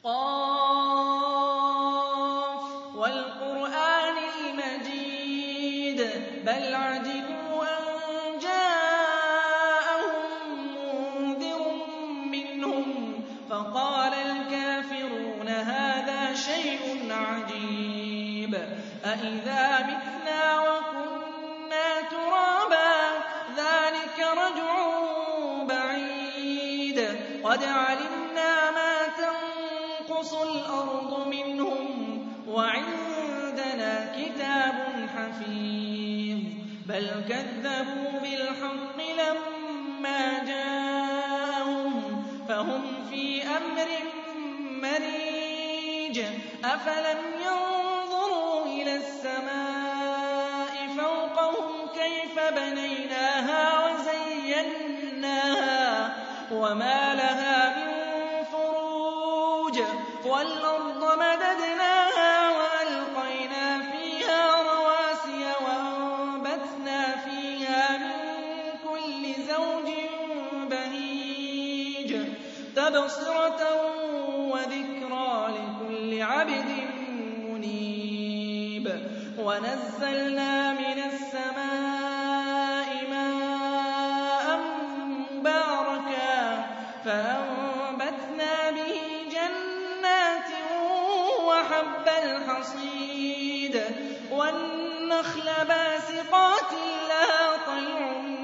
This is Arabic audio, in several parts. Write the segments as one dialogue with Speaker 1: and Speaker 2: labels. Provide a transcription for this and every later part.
Speaker 1: قاف والقرآن المجيد بل عجبوا أن جاءهم منذر منهم فقال الكافرون هذا شيء عجيب أإذا متنا وكنا ترابا ذلك رجع بعيد قد علمنا ما تنقص الأرض منهم وعندنا كتاب حفيظ بل كذبوا بالحق لما جاءهم فهم في أمر مريج أفلم ينظروا إلى السماء فوقهم كيف بنيناها وزيناها وما لها من فروج والأرض مددناها وألقينا فيها رواسي وأنبتنا فيها من كل زوج بهيج تبصرة وذكرى لكل عبد منيب ونزلنا من السماء ماء مباركا فأنبتنا به جنات وحب الحصيد والنخل باسقات لها طلع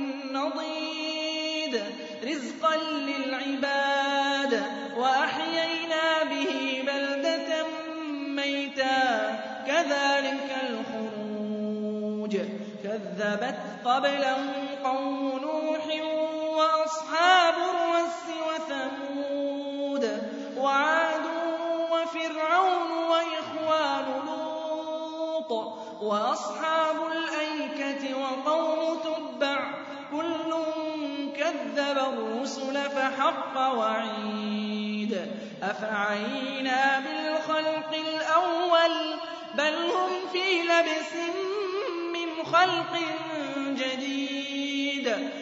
Speaker 1: نضيد رزقا للعباد وأحيينا به بلدة ميتا كذلك الخروج كذبت قبلهم قوم نوح وأصحاب الرس وثمود وعاد وفرعون وإخوان لوط وأصحاب الأيكة وقوم تبع كل كذب الرسل فحق وعيد أفعينا بالخلق الأول بل هم في لبس من خلق جديد